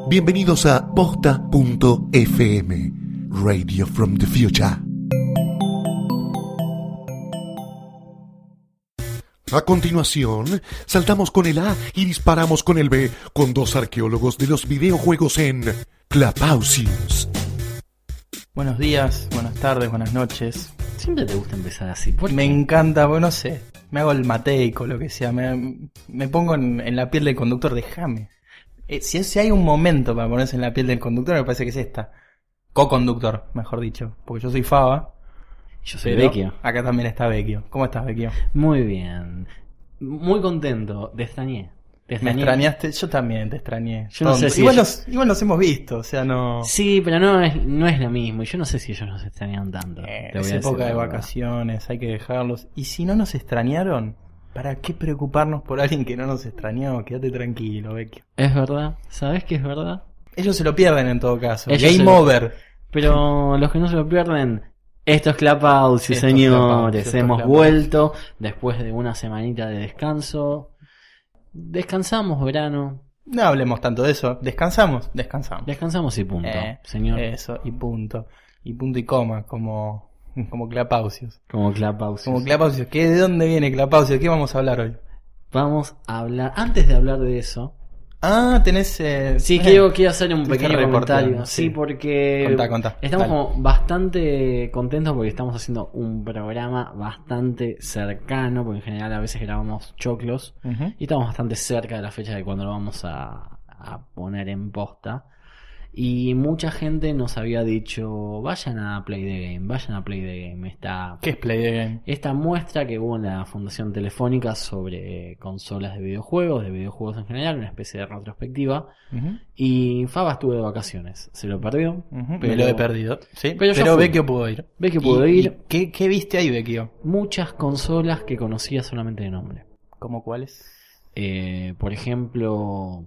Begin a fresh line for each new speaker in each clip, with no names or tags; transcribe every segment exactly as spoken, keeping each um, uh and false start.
Bienvenidos a posta punto efe eme, Radio from the Future. A continuación, saltamos con el A y disparamos con el B, con dos arqueólogos de los videojuegos en Clapausius.
Buenos días, buenas tardes, buenas noches.
Siempre te gusta empezar así. ¿Por
Me
qué?
encanta, bueno, no sé, me hago el mateico, lo que sea, me, me pongo en, en la piel del conductor, déjame. Eh, si, si hay un momento para ponerse en la piel del conductor, me parece que es esta. Co-conductor, mejor dicho, porque yo soy Faba.
Yo soy
pero
Vecchio.
Acá también está Vecchio. ¿Cómo estás, Vecchio?
Muy bien. Muy contento. Te extrañé. Te
¿Me
extrañé.
extrañaste? Yo también te extrañé.
Yo no
Tonto.
sé si
igual,
ellos-
nos, igual nos hemos visto, o sea, no...
Sí, pero no es, no es lo mismo. Y yo no sé si ellos nos extrañaron tanto.
Eh,
Te voy
es
a decir
época
la
de
verdad.
vacaciones, hay que dejarlos. Y si no nos extrañaron, ¿para qué preocuparnos por alguien que no nos extrañó? Quédate tranquilo, Vecchio.
Es verdad. ¿Sabes qué es verdad?
Ellos se lo pierden en todo caso.
Ellos se
Game
lo-
over.
Pero los que no se lo pierden, esto es Clapausius,
Esto es
señores.
Clapausius, esto es
Hemos
Clapausius.
vuelto después de una semanita de descanso. Descansamos verano.
No hablemos tanto de eso. Descansamos, descansamos.
Descansamos y punto,
Eh,
señor.
Eso, y punto. Y punto y coma, como, como Clapausius.
Como Clapausius.
Como Clapausius. ¿Qué, ¿De dónde viene Clapausius? ¿De qué vamos a hablar hoy?
Vamos a hablar, antes de hablar de eso,
Ah, tenés... Eh,
sí,
eh,
quiero, quiero hacer un
Estás
pequeño
reporteando,
comentario.
sí.
Sí, porque
Contá, contá,
estamos
dale.
como bastante contentos porque estamos haciendo un programa bastante cercano, porque en general a veces grabamos choclos,
Ujú.
y estamos bastante cerca de la fecha de cuando lo vamos a, a poner en posta. Y mucha gente nos había dicho, vayan a Play the Game, vayan a Play the Game. Esta,
¿Qué es Play the Game?
esta muestra que hubo en la Fundación Telefónica sobre consolas de videojuegos, de videojuegos en general, una especie de retrospectiva.
Ujú,
Y Faba estuvo de vacaciones, se lo perdió.
ujú.
Pero-
Me lo he perdido. Sí,
pero
pero,
yo fui.
Vecchio pudo ir.
Vecchio pudo
¿Y-
ir.
y ¿Qué, ¿Qué viste ahí, Vecchio?
Muchas consolas que conocía solamente de nombre.
¿Cómo cuáles?
Eh, por ejemplo,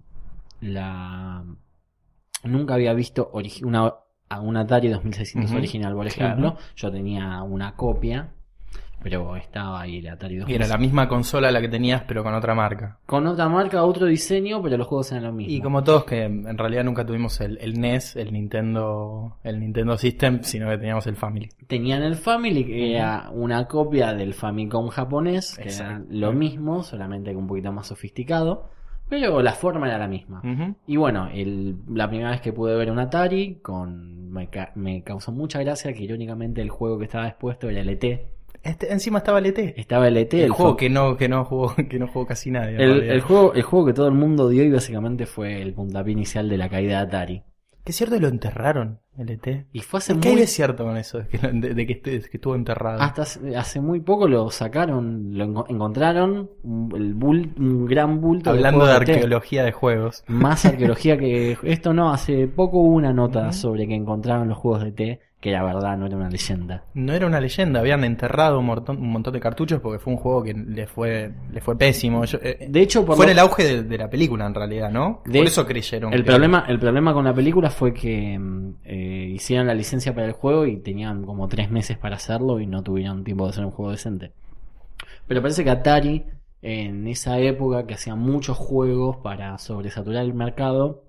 la... Nunca había visto origi- una, a un Atari dos mil seiscientos
Ujú,
original, por
claro.
ejemplo. Yo tenía una copia, pero estaba ahí el Atari dos
Y
mil
era la
seiscientos.
misma consola la que tenías, pero con otra marca.
Con otra marca, otro diseño, pero los juegos eran lo mismo.
Y como todos que en realidad nunca tuvimos el, el N E S, el Nintendo, el Nintendo System, sino que teníamos el Family.
Tenían el Family, que era una copia del Famicom japonés, que era
Exacto.
lo mismo, solamente que un poquito más sofisticado, pero la forma era la misma.
Ujú.
Y bueno, el, la primera vez que pude ver un Atari, con me, ca- me causó mucha gracia que irónicamente el juego que estaba expuesto era el E T.
Este, encima estaba el E T.
Estaba el E T,
El,
el,
juego
fa-
que no, que no jugó, que no jugó casi nadie. en
el,
realidad.
el juego, el juego que todo el mundo dio y básicamente fue el puntapié inicial de la caída de Atari.
Que es cierto que lo enterraron, el E T.
Y fue hace
¿Qué hay
muy
de cierto con eso? De que, lo- de, de que, esté- de que estuvo enterrado.
Hasta hace, hace muy poco lo sacaron, lo enco- encontraron, un, el bul- un gran bulto.
Hablando de
juegos T.
arqueología de juegos.
Más arqueología que esto no, hace poco hubo una nota
Ujú.
sobre que encontraron los juegos de T, que la verdad no era una leyenda.
No era una leyenda, habían enterrado un montón, un montón de cartuchos porque fue un juego que le fue, le fue pésimo. Yo- eh,
De hecho, por
fue
lo-
en el auge de, de la película en realidad, ¿no?
De-
Por eso creyeron.
el
que-
problema, el problema con la película fue que mm, eh, hicieron la licencia para el juego y tenían como tres meses para hacerlo y no tuvieron tiempo de hacer un juego decente. Pero parece que Atari, en esa época que hacía muchos juegos para sobresaturar el mercado,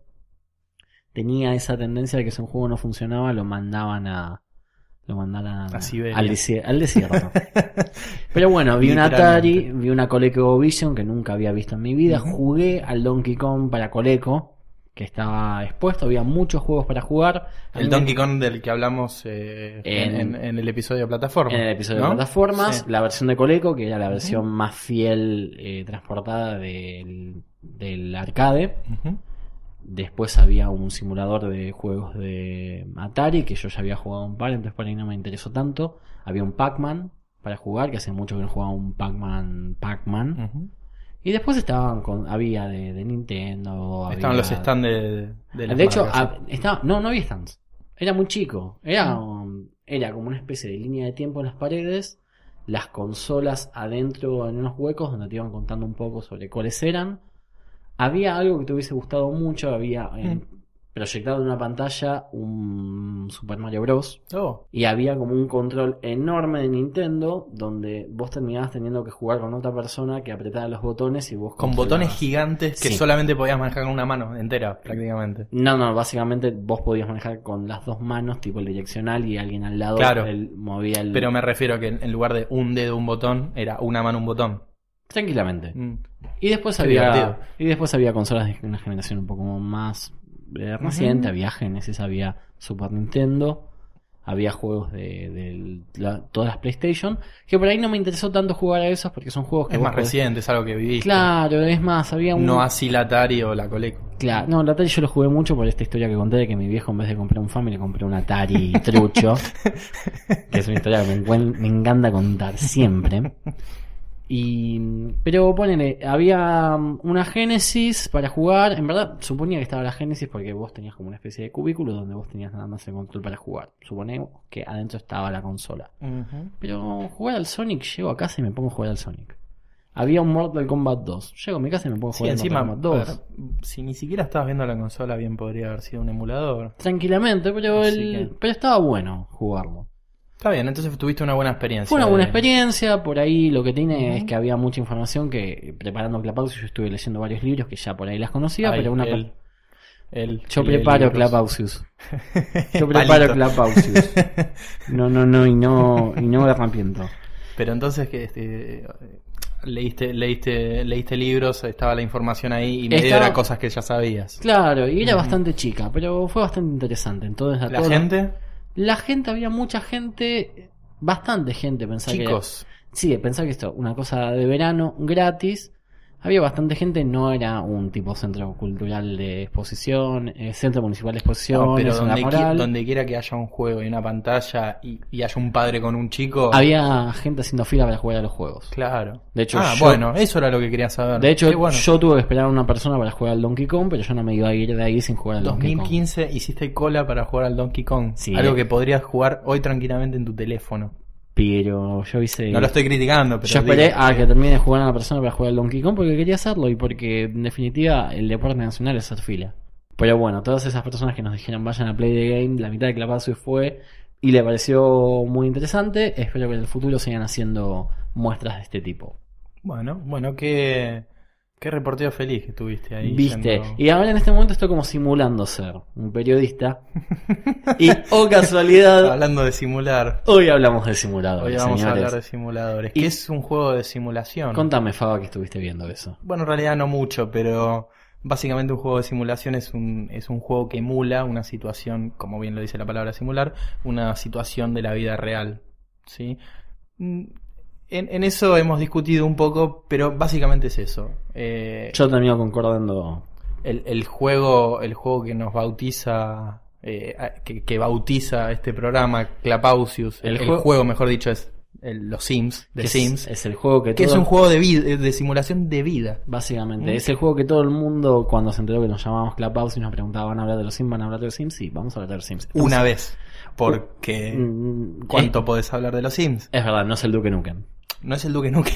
tenía esa tendencia de que si un juego no funcionaba lo mandaban a lo mandaban
A Siberia.
al, desi- al desierto. Pero bueno, vi un
Literalmente.
Atari, vi una ColecoVision que nunca había visto en mi vida,
Ujú.
jugué al Donkey Kong para Coleco, que estaba expuesto, había muchos juegos para jugar. A mí
El
me-
Donkey Kong del que hablamos eh, en,
En-
en- en el episodio de plataforma.
en el episodio
¿no?
de plataformas,
Sí.
la versión de Coleco, que era la versión más fiel eh, transportada del, del arcade.
Ujú.
Después había un simulador de juegos de Atari, que yo ya había jugado un par, entonces por ahí no me interesó tanto. Había un Pac-Man para jugar, que hace mucho que no jugaba un Pac-Man Pac-Man.
Ujú.
Y después estaban con, había de, de Nintendo.
Estaban
había-
los stands de, de las
De hecho,
marcas,
hab- estaba, no, no había stands. Era muy chico. Era, um, era como una especie de línea de tiempo en las paredes. Las consolas adentro en unos huecos donde te iban contando un poco sobre cuáles eran. Había algo que te hubiese gustado mucho. Había en-
Mm.
proyectado en una pantalla un Super Mario Bros.
Oh.
Y había como un control enorme de Nintendo donde vos terminabas teniendo que jugar con otra persona que apretaba los botones y vos
Con
controlabas.
botones gigantes que
Sí.
solamente podías manejar con una mano entera, prácticamente.
No, no, básicamente vos podías manejar con las dos manos, tipo el direccional, y alguien al lado
Claro.
él movía el...
Pero me refiero a que en lugar de un dedo, un botón, era una mano, un botón.
Tranquilamente.
Mm.
Y después
Qué
había
divertido.
y después había consolas de una generación un poco más eh, reciente,
Ujú.
había Genesis, había Super Nintendo, había juegos de, de la- todas las PlayStation, que por ahí no me interesó tanto jugar a esos porque son juegos que
Es
vos
más
podés-
reciente, es algo que viviste.
Claro, es más, había un
No así la Atari o la Coleco.
Claro, no, la Atari yo lo jugué mucho por esta historia que conté de que mi viejo en vez de comprar un Family compró un Atari trucho, que es una historia que me, encuen- me encanta contar siempre. Y pero ponele, había una Genesis para jugar. En verdad suponía que estaba la Genesis porque vos tenías como una especie de cubículo donde vos tenías nada más el control para jugar. Suponemos que adentro estaba la consola.
Ujú.
Pero jugar al Sonic, llego a casa y me pongo a jugar al Sonic. Había un Mortal Kombat dos. Llego a mi casa y me pongo a
Sí,
jugar al
encima,
Mortal Kombat dos.
a ver, si ni siquiera estabas viendo la consola, bien podría haber sido un emulador.
Tranquilamente, pero
Así
el,
que-
pero estaba bueno jugarlo.
Está bien, entonces tuviste una buena experiencia.
Fue una buena
de-
experiencia, por ahí lo que tiene
Ujú.
es que había mucha información que preparando Clubhouse yo estuve leyendo varios libros que ya por ahí las conocía,
Ay,
pero una
él- él
yo
que lee
preparo
libros.
Clubhouse. Yo preparo
Palito.
Clubhouse. No, no, no, y no, y no me arrepiento.
Pero entonces que este, leíste, leíste, leíste libros, estaba la información ahí y medio
Estaba-
era cosas que ya sabías.
Claro, y era
Ujú.
bastante chica, pero fue bastante interesante. Entonces, a
La
todos-
gente,
la gente, había mucha gente, bastante gente, pensaba que era-
chicos,
Sí, pensá que esto, una cosa de verano, gratis. Había bastante gente, no era un tipo centro cultural de exposición, eh, centro municipal de exposición,
no, pero
en la
donde, qui-
moral.
donde quiera que haya un juego y una pantalla y, y haya un padre con un chico,
Había gente haciendo fila para jugar a los juegos.
claro.
De hecho,
ah,
yo-
bueno, eso era lo que quería saber.
De hecho,
Qué bueno.
yo tuve que esperar a una persona para jugar al Donkey Kong, pero yo no me iba a ir de ahí sin jugar al
dos
Donkey
mil
Kong.
quince hiciste cola para jugar al Donkey Kong.
Sí.
Algo que podrías jugar hoy tranquilamente en tu teléfono.
Pero yo hice...
No lo estoy criticando, pero
Yo esperé
digo
a que termine de jugar a una persona para jugar al Donkey Kong porque quería hacerlo y porque en definitiva el deporte nacional es hacer fila. Pero bueno, todas esas personas que nos dijeron vayan a Play the Game, la mitad de Clubhouse fue y le pareció muy interesante. Espero que en el futuro sigan haciendo muestras de este tipo.
Bueno, bueno, qué, qué reportero feliz que tuviste ahí.
¿Viste?
yendo-
Y ahora en este momento estoy como simulando ser un periodista. Y, oh casualidad,
Hablando de simular,
hoy hablamos de simuladores,
hoy vamos
señores.
a hablar de simuladores.
Y-
¿Qué es un juego de simulación?
Contame, Faba, que estuviste viendo eso.
Bueno, en realidad no mucho, pero básicamente un juego de simulación es un, es un juego que emula una situación, como bien lo dice la palabra simular, una situación de la vida real. ¿Sí? Mm, En, en eso hemos discutido un poco, pero básicamente es eso. Eh,
Yo termino concordando.
el, el juego, el juego que nos bautiza, eh, que, que bautiza este programa, Clapausius,
El
el, el
juego-
juego, mejor dicho, es el- los Sims, de
que es-
Sims,
Es, el juego que
que es
todo-
un juego de vida, de simulación de vida.
Básicamente,
¿Mm?
es el juego que todo el mundo, cuando se enteró que nos llamábamos Clubhouse y nos preguntaba, ¿van a hablar de los Sims? ¿Van a hablar de los Sims? Sí, vamos a hablar de los Sims.
Una vez, porque
Mm,
¿cuánto podés hablar de los Sims?
Es verdad, no es el Duke Nukem.
No es el Duque Nuque,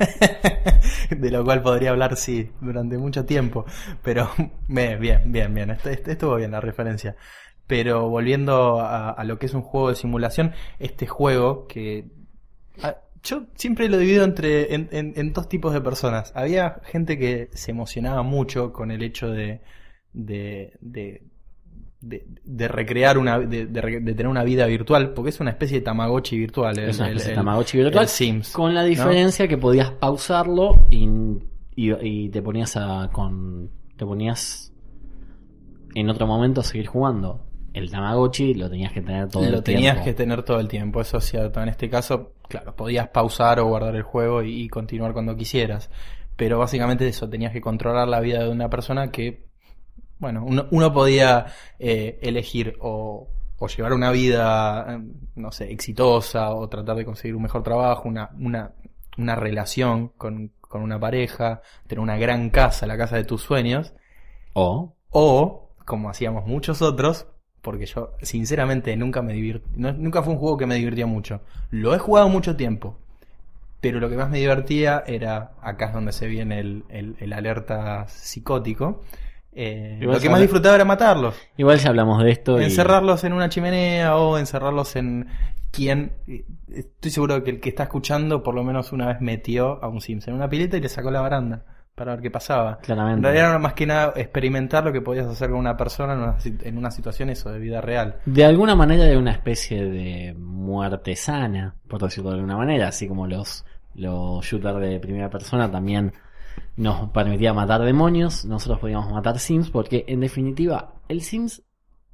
de lo cual podría hablar, sí, durante mucho tiempo. Pero bien, bien, bien, bien. Est- est- Estuvo bien la referencia. Pero volviendo a, a lo que es un juego de simulación, este juego que... a- yo siempre lo divido entre en, en- en dos tipos de personas. Había gente que se emocionaba mucho con el hecho de... de, de de, de recrear una de, de re- de tener una vida virtual, porque es una especie de Tamagotchi virtual. el-
Es una
el-
especie de
el-
Tamagotchi virtual,
el Sims,
con la
¿no?
diferencia que podías pausarlo y, y, y te ponías a con te ponías en otro momento a seguir jugando. El Tamagotchi lo tenías que tener todo
Lo
el
tenías
tiempo.
que tener todo el tiempo, eso es cierto. En este caso, claro, podías pausar o guardar el juego y, y continuar cuando quisieras. Pero básicamente eso, tenías que controlar la vida de una persona que, bueno, uno, uno podía eh, elegir o, o llevar una vida, eh, no sé, exitosa, o tratar de conseguir un mejor trabajo, una, una, una relación con, con una pareja, tener una gran casa, la casa de tus sueños,
O
o, como hacíamos muchos otros, porque yo sinceramente nunca me divirtí, no, nunca fue un juego que me divirtió mucho. Lo he jugado mucho tiempo, pero lo que más me divertía era, acá es donde se viene el, el, el alerta psicótico, eh,
Igual
lo que
ya
más
habla-
disfrutaba era matarlos.
Igual ya hablamos de esto. y-
Encerrarlos en una chimenea o encerrarlos en quien... Estoy seguro que el que está escuchando por lo menos una vez metió a un Sims en una pileta y le sacó la baranda para ver qué pasaba.
Claramente.
En realidad era más que nada experimentar lo que podías hacer con una persona en una, si- en una situación eso de vida real.
De alguna manera era una especie de muerte sana, por decirlo de alguna manera, así como los, los shooters de primera persona también nos permitía matar demonios, nosotros podíamos matar Sims, porque en definitiva el Sims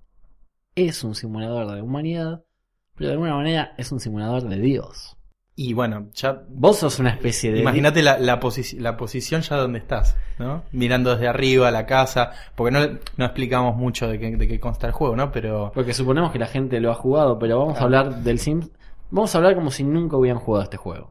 es un simulador de humanidad, pero de alguna manera es un simulador de Dios.
Y bueno, ya...
Vos sos una especie de...
Imagínate la, la, posi- la posición ya donde estás, ¿no? Mirando desde arriba la casa, porque no, no explicamos mucho de qué, de qué consta el juego, ¿no? Pero...
Porque suponemos que la gente lo ha jugado, pero vamos a
Ah.
hablar del Sims. Vamos a hablar como si nunca hubieran jugado este juego.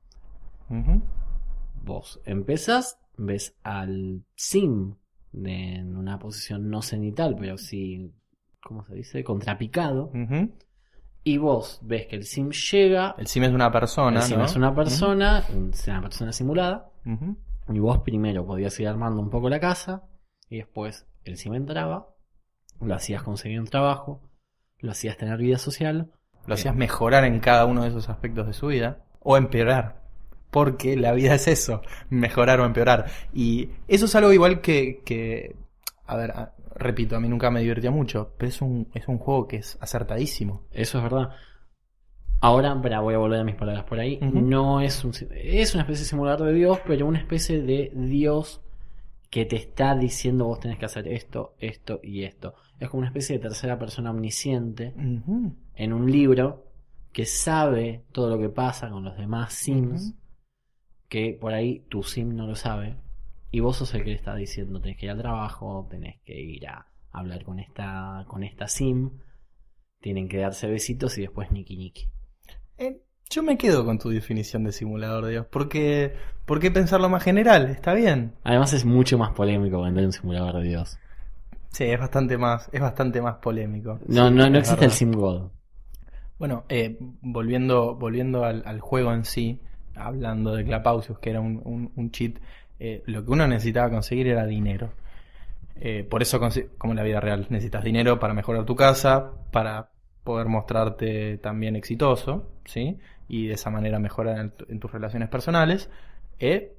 Ujú.
Vos empezás, ves al sim de- en una posición no cenital, pero sí, ¿cómo se dice? Contrapicado.
Ujú.
Y vos ves que el sim llega,
El sim es una persona,
el sim
¿no?
es una persona, un- es una persona simulada,
Ujú.
y vos primero podías ir armando un poco la casa, y después el sim entraba, lo hacías conseguir un trabajo, lo hacías tener vida social.
Lo hacías mejorar en cada uno de esos aspectos de su vida, o empeorar. Porque la vida es eso, mejorar o empeorar. Y eso es algo igual que, que a ver, a- repito, a mí nunca me divirtió mucho, pero es un, es un juego que es acertadísimo.
Eso es verdad. Ahora, pero voy a volver a mis palabras por ahí.
Ujú.
No es un, es una especie de simulador de Dios, pero una especie de Dios que te está diciendo vos tenés que hacer esto, esto y esto. Es como una especie de tercera persona omnisciente
Ujú.
en un libro que sabe todo lo que pasa con los demás Sims,
Ujú.
que por ahí tu Sim no lo sabe, y vos sos el que le está diciendo tenés que ir al trabajo, tenés que ir a hablar con esta, con esta Sim, tienen que darse besitos y después niki niki.
Eh, yo me quedo con tu definición de simulador de Dios, porque ¿por qué pensarlo más general? Está bien.
Además es mucho más polémico vender un simulador de Dios.
Sí, es bastante más, es bastante más polémico.
No,
Sí,
no, no
es
existe el
verdad.
Sim God.
Bueno, eh, volviendo, volviendo al, al juego en sí, hablando de Clapausius, que era un, un, un cheat, eh, lo que uno necesitaba conseguir era dinero. Eh, por eso, consi- como en la vida real, necesitas dinero para mejorar tu casa, para poder mostrarte también exitoso, ¿sí? Y de esa manera mejorar en, tu- en tus relaciones personales. Eh,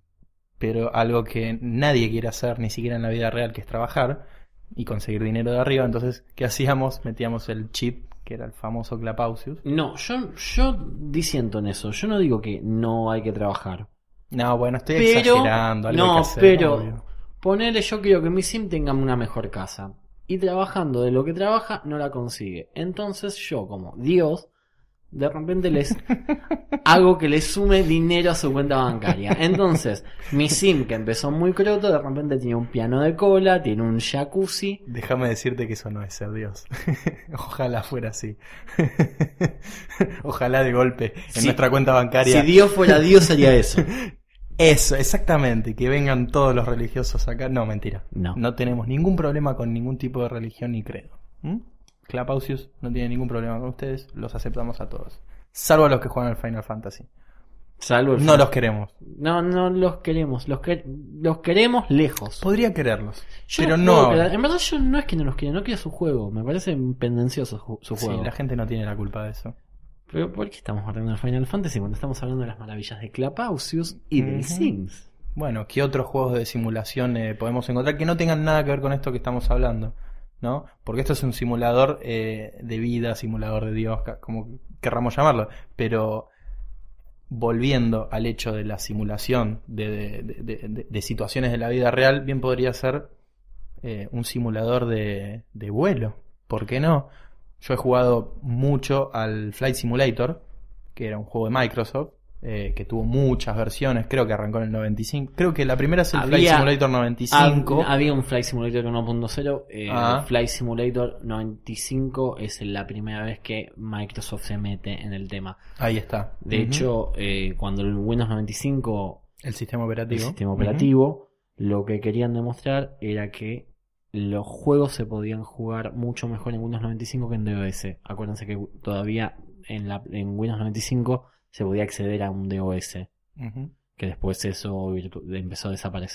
pero algo que nadie quiere hacer, ni siquiera en la vida real, que es trabajar y conseguir dinero de arriba. Entonces, ¿qué hacíamos? Metíamos el chip, que era el famoso Clapausius.
No, yo, yo disiento en eso. Yo no digo que no hay que trabajar.
No, bueno, estoy
Pero,
exagerando. Algo hay
no,
que hacer,
pero
obvio.
ponele, yo quiero que mi Sim tenga una mejor casa. Y trabajando de lo que trabaja, no la consigue. Entonces yo, como Dios, de repente les hago que le sume dinero a su cuenta bancaria. Entonces, mi Sim, que empezó muy croto, de repente tiene un piano de cola, tiene un jacuzzi.
Déjame decirte que eso no es ser Dios. Ojalá fuera así. Ojalá de golpe en
Si-
nuestra cuenta bancaria.
Si Dios fuera Dios, haría eso.
Eso, exactamente. Que vengan todos los religiosos acá. No, mentira.
No.
No tenemos ningún problema con ningún tipo de religión ni credo. ¿Mm? Clapausius no tiene ningún problema con ustedes. Los aceptamos a todos. Salvo a los que juegan al Final Fantasy.
Salvo el
No los queremos.
No, no los queremos. Los, que... los queremos lejos.
Podría quererlos.
Yo
pero
los
no.
puedo
ahora.
querer. En verdad, yo no es que no los quiera, no quiero su juego. Me parece pendencioso su, su
Sí,
juego.
la gente no tiene la culpa de eso.
Pero ¿por qué estamos hablando de Final Fantasy cuando estamos hablando de las maravillas de Clapausius y del
Ujú.
Sims?
Bueno, ¿qué otros juegos de simulación eh, podemos encontrar que no tengan nada que ver con esto que estamos hablando? ¿No? Porque esto es un simulador eh, de vida, simulador de Dios, ca- como querramos llamarlo. Pero volviendo al hecho de la simulación de, de- de- de- de- de situaciones de la vida real, bien podría ser eh, un simulador de, de vuelo. ¿Por qué no? Yo he jugado mucho al Flight Simulator, que era un juego de Microsoft, eh, que tuvo muchas versiones, creo que arrancó en el noventa y cinco. Creo que la primera es el Flight
Había-
Simulator noventa y cinco.
Hab- había un Flight Simulator uno punto cero. Eh,
Ah.
el Flight Simulator noventa y cinco es la primera vez que Microsoft se mete en el tema.
Ahí está.
De
Ujú.
hecho, eh, cuando el Windows noventa y cinco,
el sistema
el
operativo.
sistema
Ujú.
operativo, lo que querían demostrar era que los juegos se podían jugar mucho mejor en Windows noventa y cinco que en DOS. Acuérdense que todavía en, la, en Windows noventa y cinco se podía acceder a un DOS,
Ujú.
que después eso virtu- empezó a desaparecer.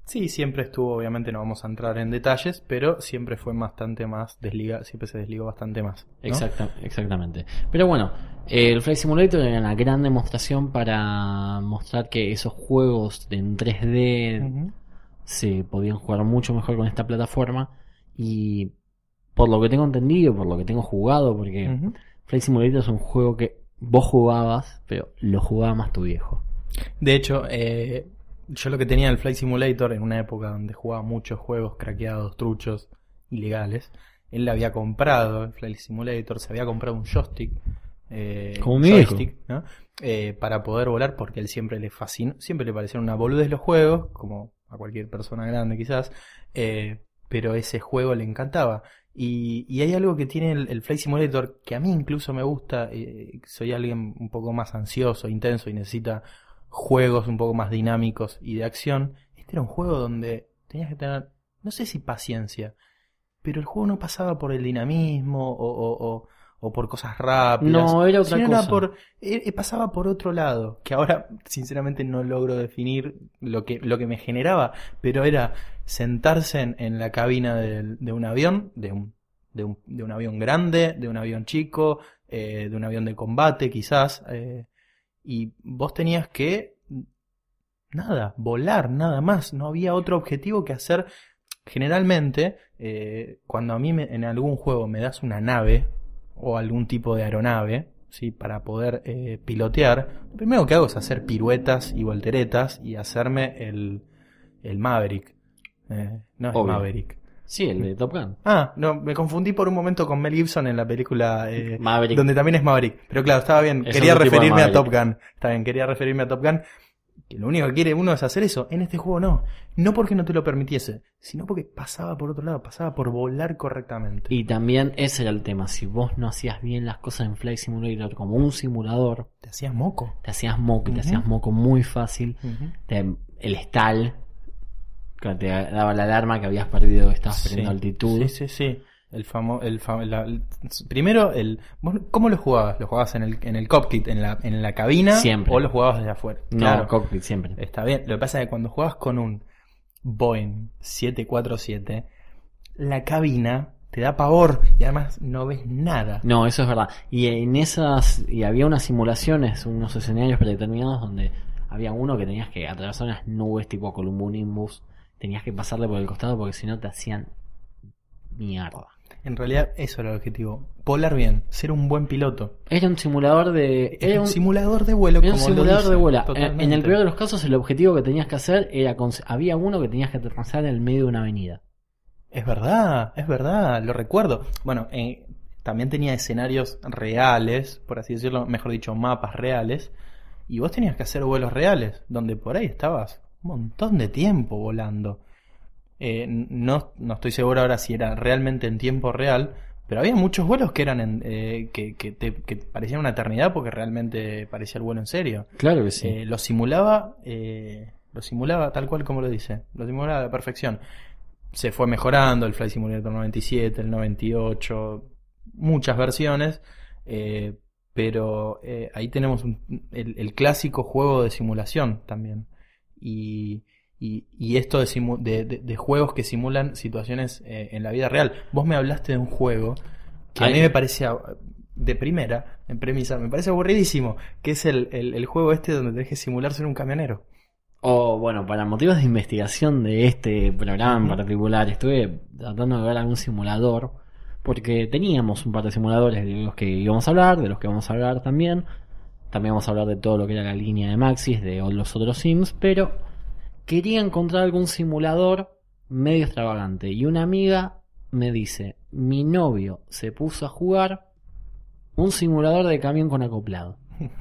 Sí, siempre estuvo, obviamente no vamos a entrar en detalles, pero siempre fue bastante más desligado, siempre se desligó bastante más, ¿no?
Exacta, exactamente. Pero bueno, el Flight Simulator era una gran demostración para mostrar que esos juegos en tres D uh-huh. se podían jugar mucho mejor con esta plataforma. Y por lo que tengo entendido, por lo que tengo jugado, porque uh-huh. Flight Simulator es un juego que vos jugabas, pero lo jugaba más tu viejo.
De hecho, eh... yo lo que tenía el Flight Simulator en una época donde jugaba muchos juegos craqueados, truchos, ilegales. Él le había comprado el Flight Simulator, se había comprado un joystick, eh,
como
un
mi
joystick, ¿no? eh, para poder volar, porque a él siempre le fascinó, siempre le parecieron una boludez los juegos, como a cualquier persona grande quizás, eh, pero ese juego le encantaba. Y, y hay algo que tiene el, el Flight Simulator que a mí incluso me gusta. eh, soy alguien un poco más ansioso, intenso y necesita juegos un poco más dinámicos y de acción. Este era un juego donde tenías que tener, no sé si paciencia, pero el juego no pasaba por el dinamismo o, o, o, o por cosas rápidas.
No, era otra cosa.
Era por, eh, pasaba por otro lado, que ahora sinceramente no logro definir lo que, lo que me generaba, pero era sentarse en, en la cabina de, de un avión, de un, de, un, de un avión grande, de un avión chico, eh, de un avión de combate quizás, eh, y vos tenías que, nada, volar, nada más. No había otro objetivo que hacer. Generalmente, eh, cuando a mí me, en algún juego me das una nave o algún tipo de aeronave, ¿sí? Para poder eh, pilotear, lo primero que hago es hacer piruetas y volteretas y hacerme el, el Maverick. Eh, no es
Obvio.
Maverick.
Sí, el de Top Gun.
Ah, no, me confundí por un momento con Mel Gibson en la película eh,
Maverick,
donde también es Maverick. Pero claro, estaba bien,
es
quería referirme a
Top
Gun. Está bien, quería referirme a Top Gun. Que lo único que quiere uno es hacer eso. En este juego no. No porque no te lo permitiese, sino porque pasaba por otro lado, pasaba por volar correctamente.
Y también ese era el tema. Si vos no hacías bien las cosas en Flight Simulator como un simulador,
te hacías moco.
Te hacías moco, uh-huh. te hacías moco muy fácil. Uh-huh. Te, el stall, que te daba la alarma que habías perdido, que estabas perdiendo
sí.
altitud.
Sí, sí, sí. El famo, el, fam, la, el primero, el ¿cómo lo jugabas? ¿Lo jugabas en el, en el cockpit, en la, en la cabina?
Siempre.
¿O lo jugabas desde afuera?
No,
claro.
cockpit siempre.
Está bien. Lo que pasa es que cuando jugabas con un Boeing siete cuatro siete, la cabina te da pavor y además no ves nada.
No, eso es verdad. Y en esas, y había unas simulaciones, unos escenarios predeterminados donde había uno que tenías que atravesar unas nubes tipo Columbus, tenías que pasarle por el costado porque si no te hacían mierda.
En realidad eso era el objetivo, volar bien, ser un buen piloto.
Era un simulador de...
Era,
era
un simulador de vuelo.
Era un simulador de vuelo.
Totalmente.
En el peor de los casos el objetivo que tenías que hacer era... Había uno que tenías que aterrizar en el medio de una avenida.
Es verdad, es verdad, lo recuerdo. Bueno, eh, también tenía escenarios reales, por así decirlo, mejor dicho, mapas reales. Y vos tenías que hacer vuelos reales, donde por ahí estabas un montón de tiempo volando. Eh, no, no estoy seguro ahora si era realmente en tiempo real, pero había muchos vuelos que eran en, eh, que, que, te, que parecían una eternidad porque realmente parecía el vuelo en serio.
Claro que sí.
Eh, lo simulaba, eh, lo simulaba tal cual como lo dice, lo simulaba a la perfección. Se fue mejorando el Flight Simulator noventa y siete, el noventa y ocho, muchas versiones, eh, pero eh, ahí tenemos un, el, el clásico juego de simulación también. Y Y, y esto de, simu- de, de, de juegos que simulan situaciones eh, en la vida real. Vos me hablaste de un juego que Ay. a mí me parecía, de primera, en premisa, me parece aburridísimo, que es el, el, el juego este donde tenés que simular ser un camionero.
O oh, bueno, para motivos de investigación de este programa en particular, estuve tratando de ver algún simulador, porque teníamos un par de simuladores de los que íbamos a hablar, de los que vamos a hablar también. También vamos a hablar de todo lo que era la línea de Maxis, de los otros Sims, pero... quería encontrar algún simulador medio extravagante. Y una amiga me dice, mi novio se puso a jugar un simulador de camión con acoplado.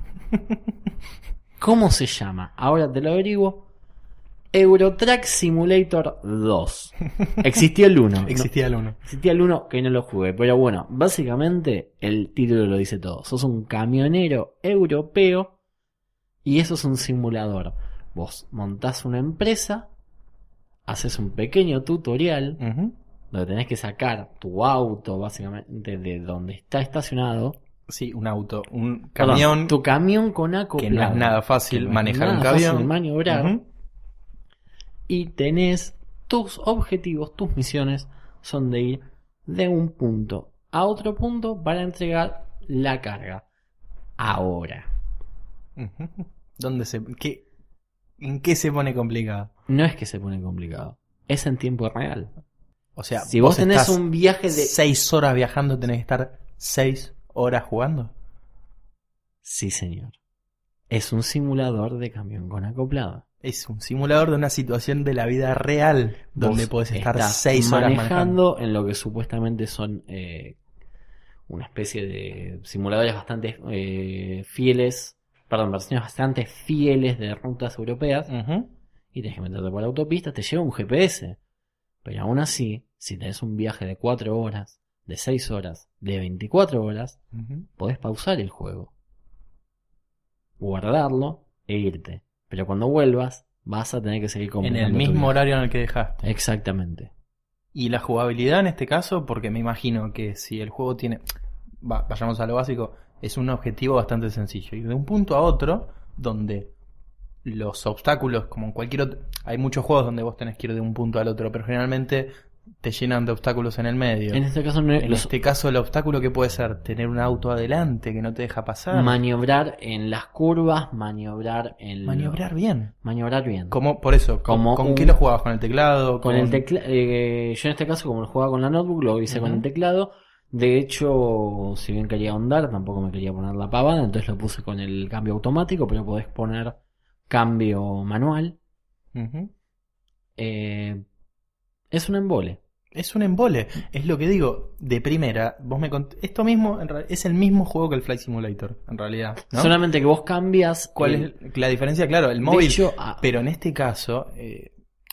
¿Cómo se llama? Ahora te lo averiguo. Eurotrack Simulator dos. Existía el uno.
Existía el uno.
Existía el uno que no lo jugué. Pero bueno, básicamente el título lo dice todo. Sos un camionero europeo y eso es un simulador. Vos montás una empresa, haces un pequeño tutorial, uh-huh, donde tenés que sacar tu auto básicamente de donde está estacionado.
Sí, un auto, un camión.
Perdón, tu camión con acoplado.
Que no es nada fácil
no
manejar
es nada
un camión.
Fácil maniobrar. Uh-huh. y tenés tus objetivos, tus misiones son de ir de un punto a otro punto para entregar la carga. Ahora.
¿Dónde se, qué, ¿En qué se pone complicado?
No es que se pone complicado, es en tiempo real.
O sea,
si vos, vos tenés un viaje de
seis horas viajando, tenés que estar seis horas jugando.
Sí, señor. Es un simulador de camión con acoplado.
Es un simulador de una situación de la vida real donde
vos
podés estar seis horas
manejando,
manejando
en lo que supuestamente son eh, una especie de simuladores bastante eh, fieles, perdón, versiones bastante fieles de rutas europeas.
Uh-huh.
Y tenés que meterte por la autopista, te lleva un G P S. Pero aún así, si tenés un viaje de cuatro horas, de seis horas, de veinticuatro horas,
uh-huh.
podés pausar el juego, guardarlo e irte. Pero cuando vuelvas, vas a tener que seguir completando
en el mismo horario en el que dejaste.
Exactamente.
Y la jugabilidad en este caso, porque me imagino que si el juego tiene, va, vayamos a lo básico, es un objetivo bastante sencillo. Ir de un punto a otro, donde los obstáculos, como en cualquier otro, hay muchos juegos donde vos tenés que ir de un punto al otro, pero generalmente te llenan de obstáculos en el medio.
En este caso, no es,
en
los...
este caso el obstáculo que puede ser tener un auto adelante que no te deja pasar.
Maniobrar en las curvas, maniobrar en...
Maniobrar bien.
Maniobrar bien.
Como, por eso,
como
¿con,
un...
¿con qué lo jugabas? ¿Con el teclado?
Con
con...
el teclado. Eh, yo en este caso, como lo jugaba con la notebook, lo hice uh-huh. con el teclado. De hecho, si bien quería ahondar, tampoco me quería poner la pavada, entonces lo puse con el cambio automático, pero podés poner cambio manual.
Uh-huh.
Eh, es un embole.
Es un embole, es lo que digo, de primera, vos me cont... esto mismo en re... es el mismo juego que el Flight Simulator, en realidad, ¿no?
Solamente que vos cambias.
¿Cuál
el...
es la diferencia? Claro, el móvil,
hecho, ah...
pero en este caso, eh,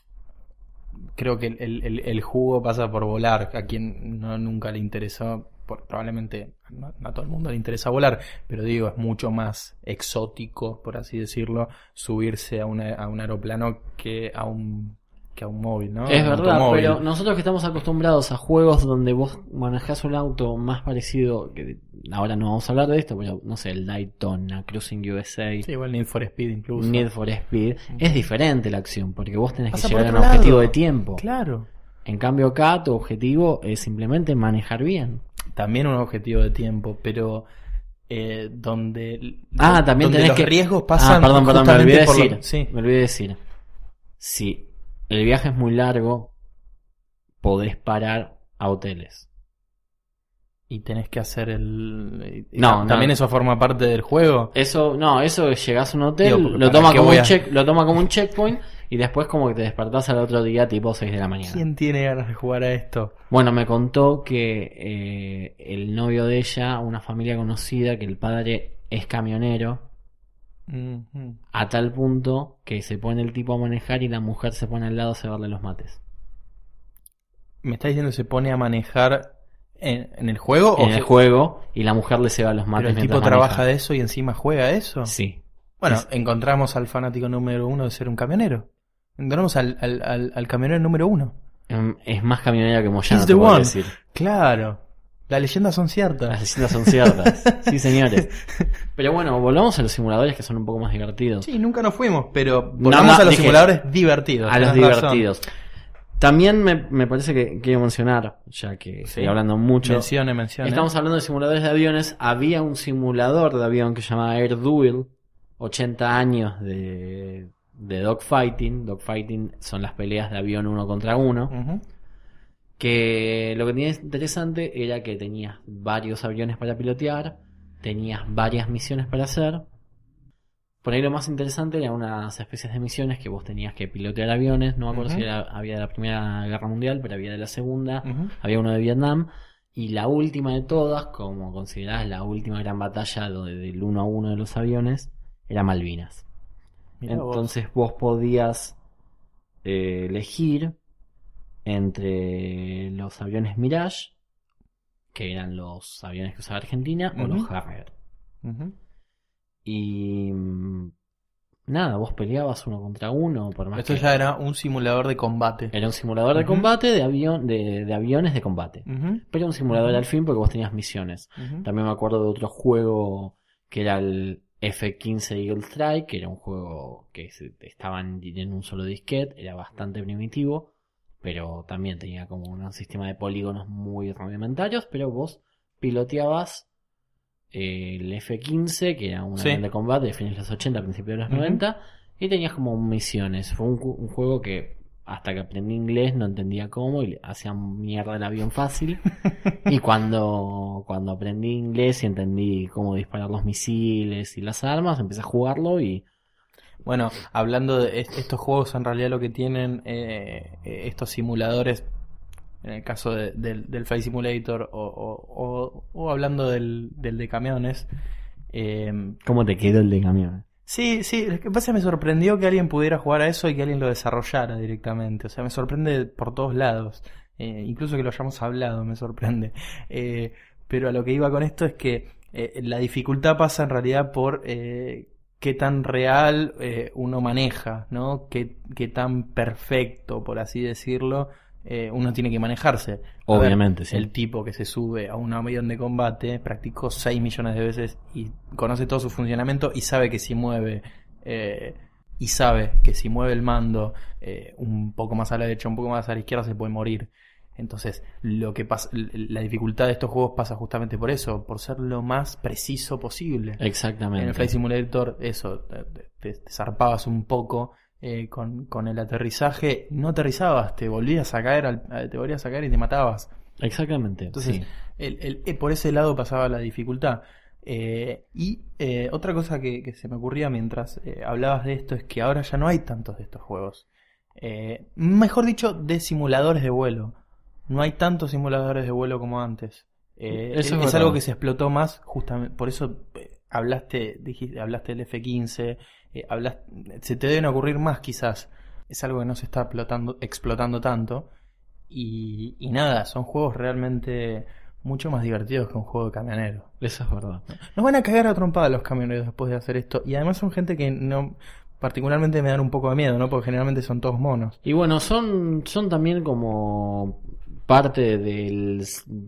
creo que el, el, el jugo pasa por volar, a quien no nunca le interesó, por, probablemente no, no a todo el mundo le interesa volar, pero digo, es mucho más exótico, por así decirlo, subirse a, una, a un aeroplano que a un... que a un móvil, ¿no?
Es
un
verdad,
automóvil.
Pero nosotros que estamos acostumbrados a juegos donde vos manejás un auto más parecido, que ahora no vamos a hablar de esto, pero no sé, el Daytona, Cruising U S A,
sí, igual Need for Speed incluso.
Need for Speed, uh-huh. es diferente la acción, porque vos tenés
Pasa
que llegar a un
lado.
objetivo de tiempo.
Claro.
En cambio acá tu objetivo es simplemente manejar bien.
También un objetivo de tiempo, pero eh, donde,
ah, también
donde
tenés
los
que...
riesgos pasan.
Ah, perdón, perdón, me olvidé
por
decir,
lo... sí.
me olvidé decir. Sí. El viaje es muy largo, podés parar a hoteles.
Y tenés que hacer el...
No,
¿También
no.
eso forma parte del juego?
Eso, no, eso es llegás a un hotel,
Digo,
lo toma como un
a...
check, lo toma como un checkpoint y después como que te despertás al otro día tipo seis de la mañana.
¿Quién tiene ganas de jugar a esto?
Bueno, me contó que eh, el novio de ella, una familia conocida, que el padre es camionero.
Uh-huh.
A tal punto que se pone el tipo a manejar y la mujer se pone al lado a cebarle los mates.
¿Me estás diciendo que se pone a manejar en, en el juego?
En
o
el
se...
juego y la mujer le ceba los mates.
¿Pero el tipo trabaja de eso y encima juega eso?
Sí.
Bueno,
es...
encontramos al fanático número uno de ser un camionero. Encontramos al, al, al, al camionero número uno.
Es más camionera que Moyano,
He's
te
the
puedo
one.
decir.
Claro. Las leyendas son ciertas.
Las leyendas son ciertas. Sí, señores. Pero bueno, volvamos a los simuladores que son un poco más divertidos.
Sí, nunca nos fuimos, pero volvamos
más,
a los
dije,
simuladores divertidos.
A los divertidos.
Razón.
También me, me parece que quiero mencionar, ya que sí. estoy hablando mucho.
Mencione, mencione.
Estamos hablando de simuladores de aviones. Había un simulador de avión que se llamaba Air Duel. ochenta años de, de dogfighting. Dogfighting son las peleas de avión uno contra uno.
Uh-huh.
Que lo que tenía interesante era que tenías varios aviones para pilotear, tenías varias misiones para hacer. Por ahí lo más interesante eran unas especies de misiones que vos tenías que pilotear aviones. No me acuerdo uh-huh. si era, había de la Primera Guerra Mundial, pero había de la Segunda, uh-huh. había uno de Vietnam. Y la última de todas, como considerás la última gran batalla del uno a uno de los aviones, era Malvinas. Mirá Entonces vos, vos podías eh, elegir entre los aviones Mirage, que eran los aviones que usaba Argentina, uh-huh. o los Harrier.
Uh-huh.
Y nada, vos peleabas uno contra uno. Por más
Esto
que
ya era un simulador de combate.
Era un simulador de uh-huh. combate de, avión, de, de aviones de combate.
Uh-huh.
Pero un simulador uh-huh. al fin porque vos tenías misiones. Uh-huh. También me acuerdo de otro juego que era el F quince Eagle Strike, que era un juego que estaba en, en un solo disquete, era bastante primitivo, pero también tenía como un sistema de polígonos muy rudimentarios, pero vos piloteabas eh, el F quince, que era un
Sí.
avión de combate de fines de los ochenta, principios de los
Ujú.
noventa, y tenías como misiones. Fue un, un juego que hasta que aprendí inglés no entendía cómo y le hacía mierda el avión fácil. Y cuando, cuando aprendí inglés y entendí cómo disparar los misiles y las armas, empecé a jugarlo y...
Bueno, hablando de est- estos juegos, en realidad lo que tienen eh, eh, estos simuladores, en el caso de- del, del Flight Simulator o, o- o- o hablando del, del de camiones, eh,
¿Cómo te quedó el de camión?
sí, sí, lo que pasa es que me sorprendió que alguien pudiera jugar a eso y que alguien lo desarrollara directamente. O sea, me sorprende por todos lados. Eh, incluso que lo hayamos hablado, me sorprende. Eh, pero a lo que iba con esto es que eh, la dificultad pasa en realidad por eh, qué tan real eh, uno maneja, ¿no? Qué, qué tan perfecto, por así decirlo, eh, uno tiene que manejarse. A ver,
Obviamente, sí.
el tipo que se sube a un avión de combate practicó seis millones de veces y conoce todo su funcionamiento y sabe que si mueve eh, y sabe que si mueve el mando eh, un poco más a la derecha, un poco más a la izquierda, se puede morir. Entonces, lo que pasa, la dificultad de estos juegos pasa justamente por eso, por ser lo más preciso posible.
Exactamente.
En el Flight Simulator, eso, te, te- te zarpabas un poco eh, con, con el aterrizaje, no aterrizabas, te volvías a caer, al- te volvías a caer y te matabas.
Exactamente.
Entonces,
sí.
el, el- eh, por ese lado pasaba la dificultad. Eh, y eh, otra cosa que, que se me ocurría mientras eh, hablabas de esto es que ahora ya no hay tantos de estos juegos. Eh, mejor dicho, de simuladores de vuelo. No hay tantos simuladores de vuelo como antes. Eh,
Eso
es,
es
es
verdad.
algo que se explotó más, justamente por eso eh, hablaste, dijiste, hablaste del F quince, eh, hablaste, se te deben ocurrir más quizás. Es algo que no se está explotando, explotando tanto. Y, y nada, son juegos realmente mucho más divertidos que un juego de camionero.
Eso es verdad.
Nos van a cagar a trompada los camioneros después de hacer esto. Y además son gente que no particularmente me dan un poco de miedo, ¿no? Porque generalmente son todos monos.
Y bueno, son, son también como parte del,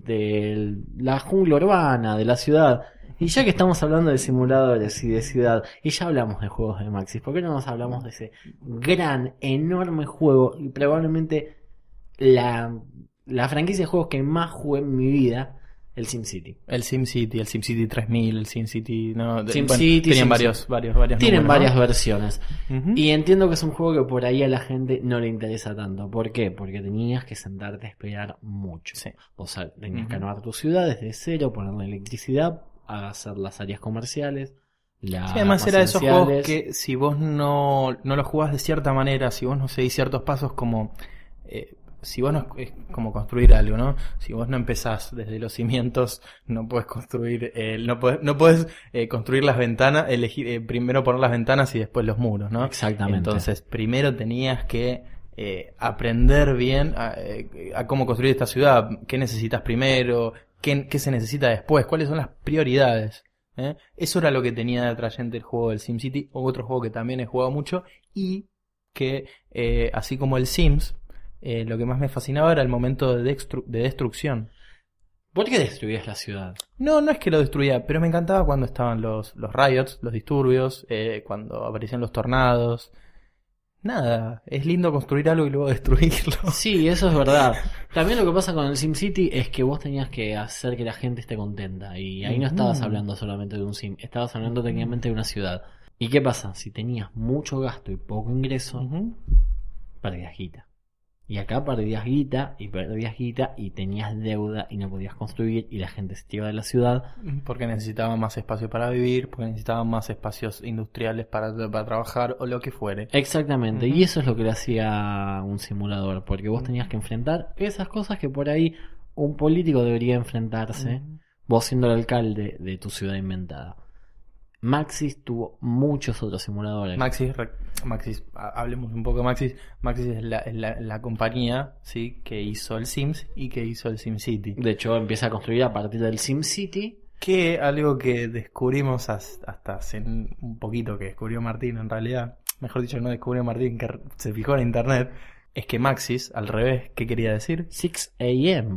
de la jungla urbana, de la ciudad. Y ya que estamos hablando de simuladores y de ciudad, y ya hablamos de juegos de Maxis, ¿por qué no nos hablamos de ese gran, enorme juego? Y probablemente la, la franquicia de juegos que más jugué en mi vida, el SimCity.
El SimCity, el SimCity tres mil, el SimCity... No, de-
SimCity,
tenían
Sim-
varios, varios, varios
Tienen
números,
varias
¿no?
versiones.
Ujú.
Y entiendo que es un juego que por ahí a la gente no le interesa tanto. ¿Por qué? Porque tenías que sentarte a esperar mucho.
Sí.
O sea, tenías que
Ujú.
armar tu ciudad desde cero, ponerle electricidad, hacer las áreas comerciales. Las
Sí, además era de esos juegos
residenciales.
que si vos no, no los jugás de cierta manera, si vos no seguís ciertos pasos como... eh, si vos no... Es como construir algo, ¿no? Si vos no empezás desde los cimientos, no podés construir... eh, no podés, no podés eh, construir las ventanas, elegir eh, primero poner las ventanas y después los muros, ¿no?
Exactamente.
Entonces, primero tenías que eh, aprender bien a, eh, a cómo construir esta ciudad, qué necesitas primero, qué, qué se necesita después, cuáles son las prioridades. ¿eh? Eso era lo que tenía de atrayente el juego del SimCity, otro juego que también he jugado mucho y que, eh, así como el Sims, eh, lo que más me fascinaba era el momento de, destru- de destrucción.
¿Por qué destruías la ciudad?
No, no es que lo destruía, pero me encantaba cuando estaban los, los riots, los disturbios, eh, cuando aparecían los tornados. Nada, es lindo construir algo y luego destruirlo.
Sí, eso es verdad. También lo que pasa con el SimCity es que vos tenías que hacer que la gente esté contenta. Y ahí no estabas
Ujú.
hablando solamente de un sim, estabas hablando técnicamente de una ciudad. ¿Y qué pasa? Si tenías mucho gasto y poco ingreso,
Ujú.
perdías guita. Y acá perdías guita y perdías guita y tenías deuda y no podías construir y la gente se te iba de la ciudad.
Porque necesitaban más espacio para vivir, porque necesitaban más espacios industriales para, para trabajar o lo que fuere.
Exactamente,
Ujú.
y eso es lo que le hacía un simulador, porque vos tenías que enfrentar esas cosas que por ahí un político debería enfrentarse,
Ujú.
vos siendo el alcalde de tu ciudad inventada. Maxis tuvo muchos otros simuladores.
Maxis, re- Maxis, ha- hablemos un poco de Maxis. Maxis es la, es la, la compañía, sí, que hizo el Sims y que hizo el SimCity.
De hecho, empieza a construir a partir del SimCity.
Que algo que descubrimos as- hasta hace un poquito que descubrió Martín en realidad, mejor dicho no descubrió Martín, que r- se fijó en internet, es que Maxis, al revés, ¿qué quería decir?
six a.m.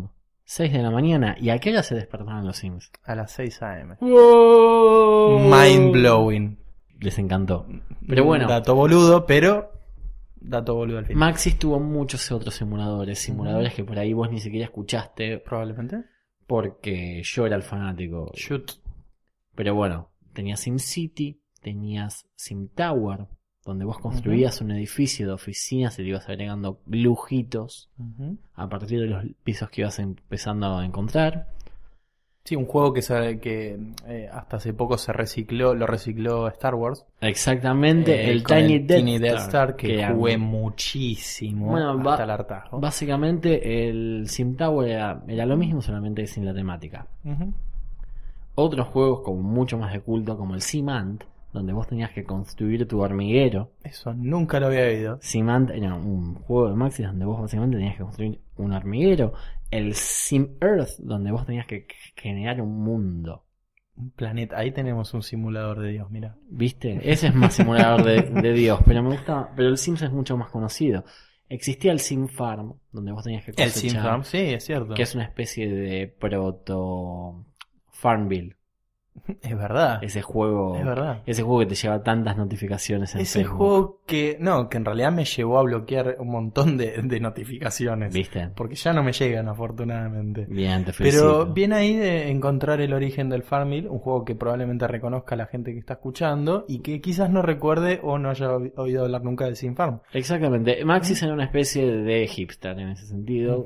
seis de la mañana. ¿Y a qué hora se despertaban los Sims?
A las seis a eme.
¡Wow!
Mind blowing.
Les encantó. Pero bueno,
Dato boludo, pero... Dato boludo al fin.
Maxis tuvo muchos otros simuladores. Simuladores que por ahí vos ni siquiera escuchaste.
Probablemente.
Porque yo era el fanático.
Shoot.
Pero bueno, tenías SimCity, tenías SimTower, donde vos construías uh-huh. un edificio de oficinas y te ibas agregando lujitos uh-huh. a partir de los pisos que ibas empezando a encontrar.
Sí, un juego que, se, que eh, hasta hace poco se recicló, lo recicló Star Wars.
Exactamente,
eh,
el Tiny,
el
Death,
Tiny Death
Star,
Star, que,
que
jugué
era...
muchísimo
bueno,
hasta
ba-
el hartazgo.
Básicamente el SimTower era, era lo mismo, solamente sin la temática.
Uh-huh.
Otros juegos como mucho más de culto, como el SimAnt, donde vos tenías que construir tu hormiguero.
Eso nunca lo había oído.
SimAnt era un juego de Maxis donde vos básicamente tenías que construir un hormiguero. El SimEarth, donde vos tenías que generar un mundo.
Un planeta. Ahí tenemos un simulador de Dios, mira.
¿Viste? Ese es más simulador de, de Dios, pero me gusta. Pero el Sims es mucho más conocido. Existía el SimFarm, donde vos tenías que cosechar.
El SimFarm, sí, es cierto.
Que es una especie de proto Farmville.
Es verdad.
Ese juego.
Es verdad.
Ese juego que te lleva tantas notificaciones en
Ese
Facebook.
juego que. No, que en realidad me llevó a bloquear un montón de, de notificaciones.
¿Viste?
Porque ya no me llegan, afortunadamente.
Bien, te felicito.
Pero bien ahí de encontrar el origen del Farmville, un juego que probablemente reconozca la gente que está escuchando y que quizás no recuerde o no haya oído hablar nunca de SimFarm.
Exactamente. Maxis era una especie de hipster en ese sentido.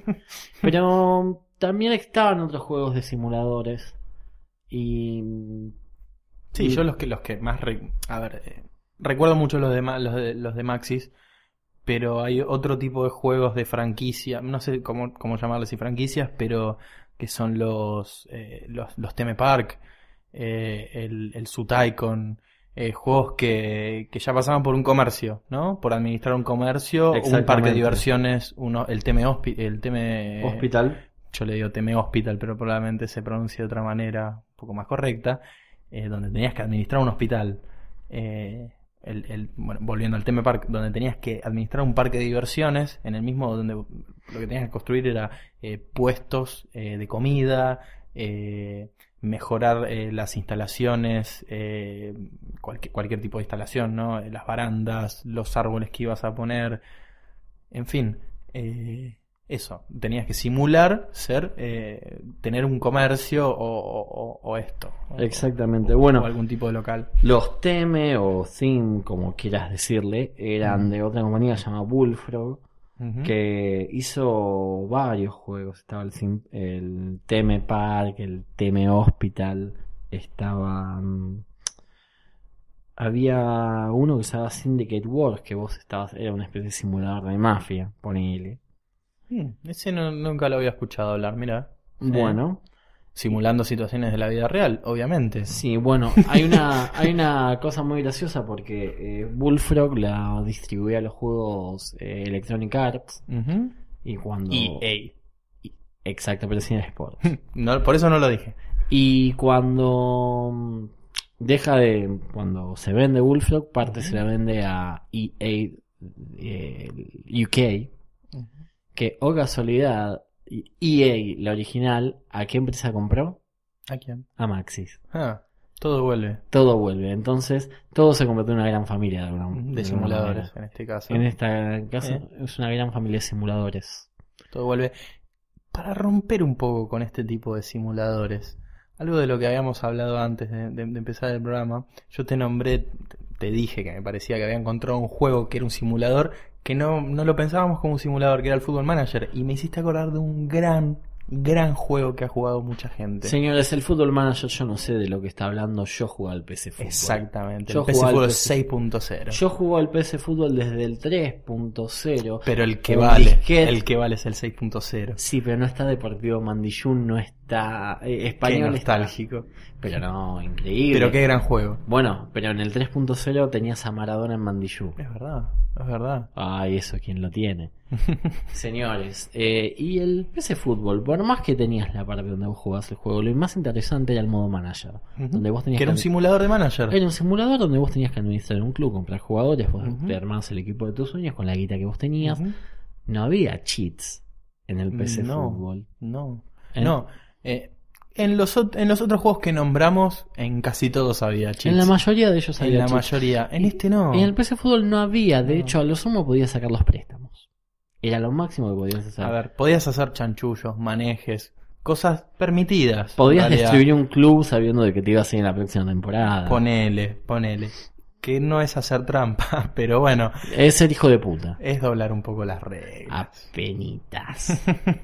Pero también estaban otros juegos de simuladores. Y
sí,
y...
yo los que los que más re... a ver, eh, recuerdo mucho los de, Ma- los de los de Maxis, pero hay otro tipo de juegos de franquicia, no sé cómo cómo llamarles y franquicias, pero que son los eh, los los Theme Park, eh, el el Suitaicon, eh, juegos que, que ya pasaban por un comercio, ¿no? Por administrar un comercio, un parque de diversiones, uno el Theme Hospi- el Theme
Hospital.
Yo le digo Theme Hospital, pero probablemente se pronuncia de otra manera un poco más correcta, eh, donde tenías que administrar un hospital. Eh, el, el, bueno, volviendo al Theme Park, donde tenías que administrar un parque de diversiones, en el mismo donde lo que tenías que construir era eh, puestos eh, de comida, eh, mejorar eh, las instalaciones, eh, cualquier, cualquier tipo de instalación, ¿no? Las barandas, los árboles que ibas a poner, en fin. Eh, Eso, tenías que simular ser, eh, tener un comercio o, o, o esto. O,
Exactamente,
o,
bueno.
O algún tipo de local.
Los Theme o Theme, como quieras decirle, eran uh-huh. de otra compañía llamada Bullfrog, uh-huh. que hizo varios juegos. Estaba el, Theme, el Theme Park, el Theme Hospital, estaba... Um, había uno que se llamaba Syndicate Wars, que vos estabas, era una especie de simulador de mafia, ponele.
Hmm, ese no, nunca lo había escuchado hablar, mira.
Bueno.
Eh, simulando situaciones de la vida real, obviamente.
Sí, bueno, hay una hay una cosa muy graciosa porque eh, Bullfrog la distribuía a los juegos eh, Electronic Arts
uh-huh.
y cuando...
E A.
Exacto, pero sin Sports.
No, por eso no lo dije.
Y cuando deja de... Cuando se vende Bullfrog, parte uh-huh. se la vende a E A eh, U K. Uh-huh. Que, oh casualidad, E A, la original, ¿a qué empresa compró?
¿A quién?
A Maxis.
Ah, todo vuelve.
Todo vuelve. Entonces, todo se convirtió en una gran familia de, alguna,
de,
de
simuladores, en este caso.
En este caso,
¿Eh?
es una gran familia de simuladores.
Todo vuelve. Para romper un poco con este tipo de simuladores, algo de lo que habíamos hablado antes de, de, de empezar el programa, yo te nombré, te dije que me parecía que había encontrado un juego que era un simulador que no, no lo pensábamos como un simulador, que era el Football Manager, y me hiciste acordar de un gran, gran juego que ha jugado mucha gente.
Señores, el Football Manager, yo no sé de lo que está hablando, yo jugaba al P C Fútbol.
Exactamente,
yo
el P C Fútbol seis punto cero.
Yo jugué al P C Fútbol desde el tres punto cero.
Pero el que vale, disquete. el que vale es el seis punto cero.
Sí, pero no está Deportivo Mandillún, no está eh, español.
Qué nostálgico.
Está... Pero no, increíble.
Pero qué gran juego.
Bueno, pero en el tres punto cero tenías a Maradona en Mandillú.
Es verdad, es verdad.
Ay, eso quién lo tiene. Señores, eh, y el P C Fútbol, por más que tenías la parte donde vos jugabas el juego, lo más interesante era el modo manager. Uh-huh. Donde vos tenías
que era un simulador de manager.
Era un simulador donde vos tenías que administrar un club, comprar jugadores, vos uh-huh. te armabas el equipo de tus sueños con la guita que vos tenías. Uh-huh. No había cheats. en el P C
no,
Fútbol.
No,
¿Eh?
no. Eh, en, los, ot- en los otros juegos que nombramos, en casi todos había cheats.
En la mayoría de ellos
En
había
la
cheats.
mayoría. En este no.
En el P C Fútbol no había, de
No.
hecho, a lo sumo podías sacar los préstamos. Era lo máximo que podías hacer.
A ver, podías hacer chanchullos, manejes, cosas permitidas.
Podías
en realidad.
destruir un club sabiendo de que te ibas a ir en la próxima temporada.
Ponele, ponele. Que no es hacer trampa, pero bueno,
Es ser hijo de puta.
es doblar un poco las reglas.
Apenitas.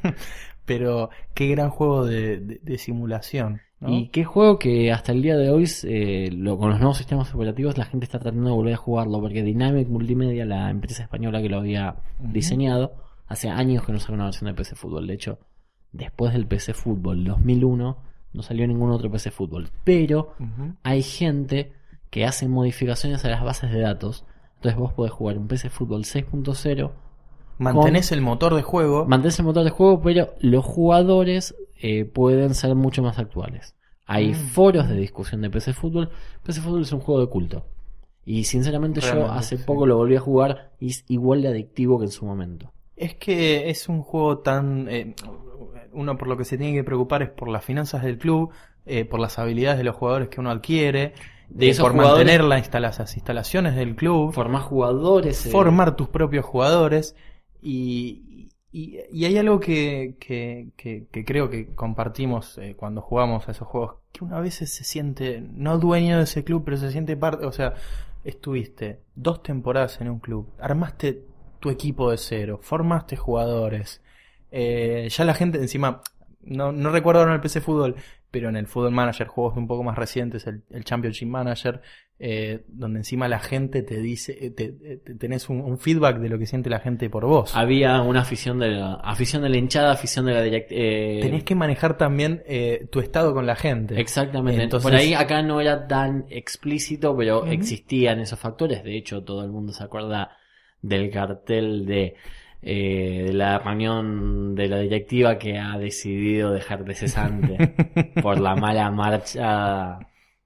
Pero qué gran juego de, de, de simulación, ¿no?
Y qué juego que hasta el día de hoy, eh, lo- con los nuevos sistemas operativos, la gente está tratando de volver a jugarlo. Porque Dynamic Multimedia, la empresa española que lo había
Ujú.
diseñado, hace años que no saca una versión de P C Fútbol. De hecho, después del P C Fútbol dos mil uno, no salió ningún otro P C Fútbol. Pero
Ujú.
hay gente que hace modificaciones a las bases de datos. Entonces vos podés jugar un P C Fútbol seis punto cero.
Mantenés el motor de juego.
Mantén el motor de juego, pero los jugadores eh, pueden ser mucho más actuales. Hay
Mm.
foros de discusión de P C Fútbol. P C Fútbol es un juego de culto. Y sinceramente yo
Realmente,
hace
sí.
poco lo volví a jugar y es igual de adictivo que en su momento.
Es que es un juego tan... eh, uno por lo que se tiene que preocupar es por las finanzas del club, eh, por las habilidades de los jugadores que uno adquiere,
De
eh,
esos
por
jugadores-
mantener la instala- las instalaciones del club,
Formar jugadores. eh,
formar tus propios jugadores. Y, y, y hay algo que, que, que, que creo que compartimos eh, cuando jugamos a esos juegos, que uno a veces se siente no dueño de ese club, pero se siente parte, o sea, estuviste dos temporadas en un club, armaste tu equipo de cero, formaste jugadores, eh, ya la gente encima, no, no recuerdo ahora en el P C Fútbol, pero en el Football Manager, juegos un poco más recientes, el, el Championship Manager, eh, donde encima la gente te dice, eh, te, te- tenés un, un feedback de lo que siente la gente por vos.
Había una afición de la, afición de la hinchada, afición de la direct, eh,
Tenés que manejar también eh, tu estado con la gente.
Exactamente.
Entonces-
Por ahí acá no era tan explícito, pero
Ujú.
existían esos factores. De hecho, todo el mundo se acuerda del cartel de, eh, de la reunión de la directiva que ha decidido dejarte cesante por la mala marcha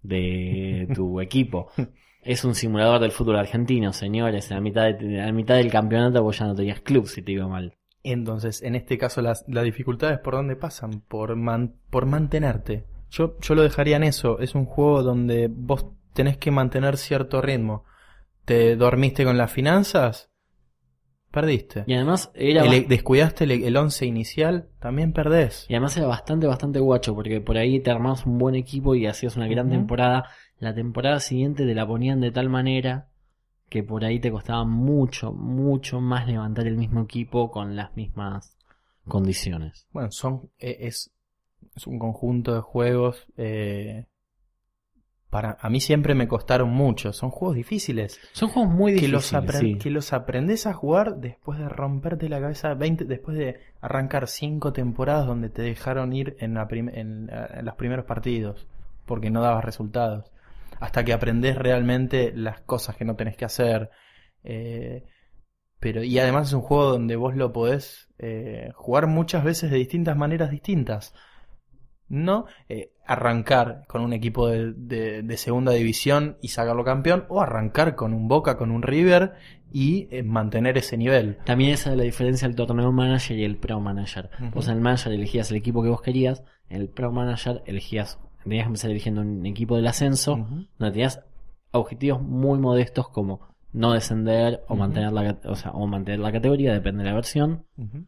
de tu equipo. Es un simulador del fútbol argentino, señores. En la mitad, de, a la mitad del campeonato vos ya no tenías club si te iba mal.
Entonces, en este caso, las, las dificultades por dónde pasan, por, man- por mantenerte. Yo, yo lo dejaría en eso. Es un juego donde vos tenés que mantener cierto ritmo. ¿Te dormiste con las finanzas? Perdiste.
Y además era...
El- descuidaste el, el once inicial, también perdés.
Y además era bastante, bastante guacho, porque por ahí te armabas un buen equipo y hacías una gran
Ujú.
temporada. La temporada siguiente te la ponían de tal manera que por ahí te costaba mucho, mucho más levantar el mismo equipo con las mismas condiciones.
Bueno, son eh, es, es un conjunto de juegos. Eh, para a mí siempre me costaron mucho. Son juegos difíciles.
Son juegos muy
Que
difíciles.
los, apren-
sí.
que los aprendes a jugar después de romperte la cabeza veinte, después de arrancar cinco temporadas donde te dejaron ir en, la prim- en, eh, en los primeros partidos porque no dabas resultados, hasta que aprendes realmente las cosas que no tenés que hacer. Eh, pero y además es un juego donde vos lo podés eh, jugar muchas veces de distintas maneras distintas. No eh, arrancar con un equipo de, de, de segunda división y sacarlo campeón, o arrancar con un Boca, con un River y eh, mantener ese nivel.
También esa es la diferencia del torneo manager y el pro manager.
Ujú.
Vos en el manager elegías el equipo que vos querías, en el pro manager elegías, tenías que empezar eligiendo un equipo del ascenso,
Ujú.
donde tenías objetivos muy modestos como no descender o
Ujú.
mantener la, o sea, o mantener la categoría, depende de la versión,
Ujú.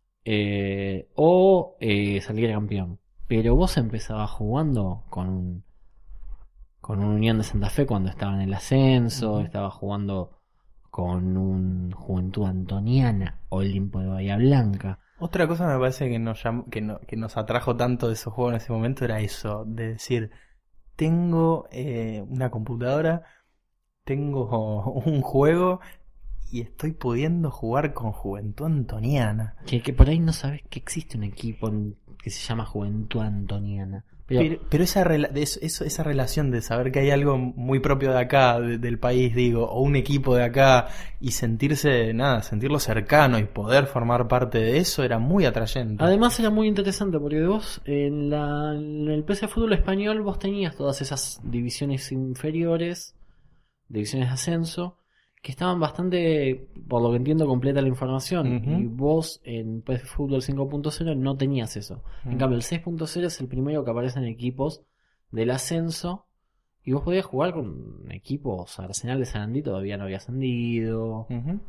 eh, o eh, salir campeón. Pero vos empezabas jugando con un con un Unión de Santa Fe cuando estaba en el ascenso,
Ujú.
estabas jugando con un Juventud Antoniana, Olimpo de Bahía Blanca.
Otra cosa me parece que nos, llam- que, no- que nos atrajo tanto de esos juegos en ese momento era eso, de decir, tengo eh, una computadora, tengo un juego y estoy pudiendo jugar con Juventud Antoniana.
Que, que por ahí no sabes que existe un equipo en- que se llama Juventud Antoniana. Pero,
Pero, pero esa, rela- de eso- eso- esa relación de saber que hay algo muy propio de acá, de- del país, digo, o un equipo de acá, y sentirse, nada, sentirlo cercano y poder formar parte de eso era muy atrayente.
además era muy interesante porque vos en, la, en el P C Fútbol Español vos tenías todas esas divisiones inferiores, divisiones de ascenso, que estaban bastante por lo que entiendo, completa la información.
Uh-huh.
Y vos en P E S Fútbol cinco punto cero no tenías eso.
Uh-huh.
En cambio, el seis punto cero es el primero que aparece en equipos del ascenso. Y vos podías jugar con equipos. Arsenal de Sarandí todavía no había ascendido.
Uh-huh.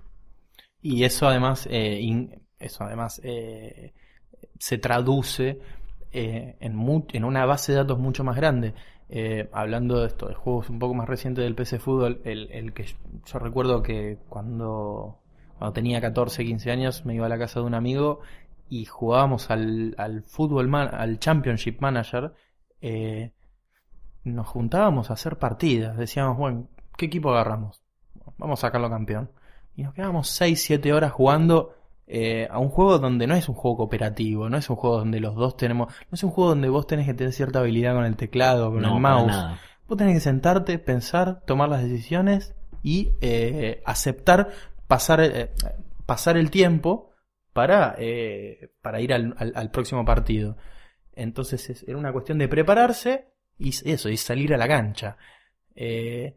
Y eso además, eh, in, eso además eh, se traduce eh, en, mu- en una base de datos mucho más grande. Eh, hablando de esto, de juegos un poco más recientes del P C Fútbol, el, el que yo recuerdo que cuando, cuando tenía catorce, quince años me iba a la casa de un amigo y jugábamos al, al fútbol man, al Championship Manager. Eh, nos juntábamos a hacer partidas, decíamos, bueno, ¿qué equipo agarramos? Vamos a sacarlo campeón. Y nos quedábamos seis siete horas jugando eh, a un juego donde no es un juego cooperativo, no es un juego donde los dos tenemos, no es un juego donde vos tenés que tener cierta habilidad con el teclado, con
No,
el
para
mouse.
nada.
Vos tenés que sentarte, pensar, tomar las decisiones y eh, aceptar pasar, eh, pasar el tiempo para, eh, para ir al, al, al próximo partido. Entonces es, era una cuestión de prepararse y eso, y salir a la cancha. Eh,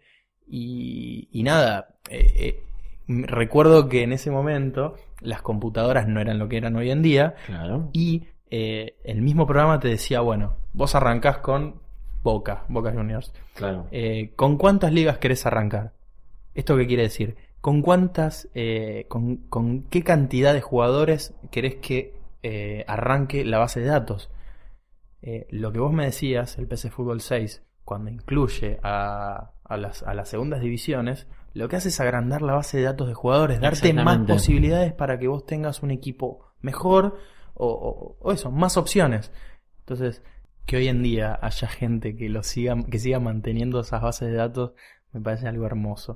y, y nada, eh, eh, recuerdo que en ese momento las computadoras no eran lo que eran hoy en día.
Claro.
Y eh, el mismo programa te decía, bueno, vos arrancás con Boca, Boca Juniors.
Claro.
Eh, ¿Con cuántas ligas querés arrancar? ¿Esto qué quiere decir? ¿Con cuántas, eh, con, con qué cantidad de jugadores querés que eh, arranque la base de datos? Eh, lo que vos me decías, el P C Fútbol seis, cuando incluye a, a, las, a las segundas divisiones, lo que hace es agrandar la base de datos de jugadores, darte más posibilidades para que vos tengas un equipo mejor o, o, o eso, más opciones. Entonces, que hoy en día haya gente que lo siga, que siga manteniendo esas bases de datos, me parece algo hermoso.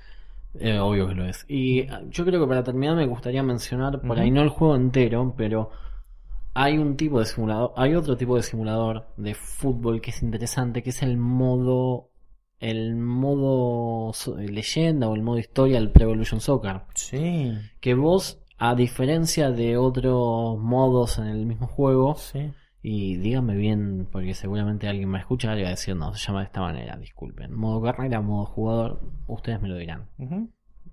Eh, obvio que lo es. Y yo creo que para terminar me gustaría mencionar, por
Uh-huh.
ahí no el juego entero, pero hay un tipo de simulador, hay otro tipo de simulador de fútbol que es interesante, que es el modo, el modo leyenda o el modo historia del Pro Evolution Soccer.
Sí.
Que vos, a diferencia de otros modos en el mismo juego,
Sí.
y díganme bien, porque seguramente alguien me escucha y va a decir, no, se llama de esta manera, disculpen. Modo carrera, modo jugador, ustedes me lo dirán.
Uh-huh.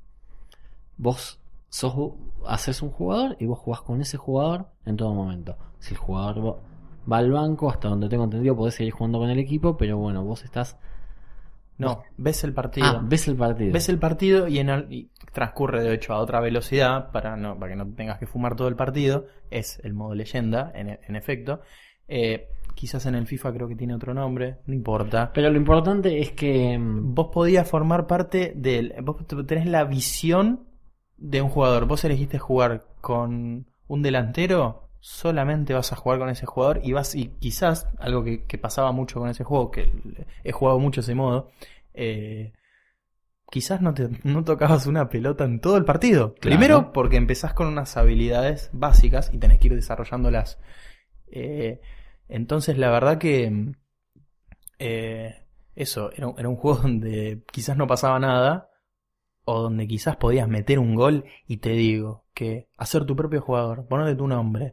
Vos sos, haces un jugador y vos jugás con ese jugador en todo momento. Si el jugador va al banco, hasta donde tengo entendido, podés seguir jugando con el equipo, pero bueno, vos estás...
No,
vos...
ves el partido.
Ah, ves el partido.
Ves el partido y, en el, y transcurre de hecho a otra velocidad para no para que no tengas que fumar todo el partido. Es el modo leyenda, en, en efecto. Eh, quizás en el FIFA creo que tiene otro nombre, no importa.
Pero lo importante es que...
Vos podías formar parte del... Vos tenés la visión de un jugador. Vos elegiste jugar con un delantero, solamente vas a jugar con ese jugador y vas y quizás, algo que, que pasaba mucho con ese juego, que he jugado mucho ese modo, eh, quizás no te no tocabas una pelota en todo el partido.
Claro.
Primero porque empezás con unas habilidades básicas y tenés que ir desarrollándolas. Eh, entonces la verdad que eh, eso, era, era un juego donde quizás no pasaba nada, o donde quizás podías meter un gol, y te digo que hacer tu propio jugador, ponerle tu nombre,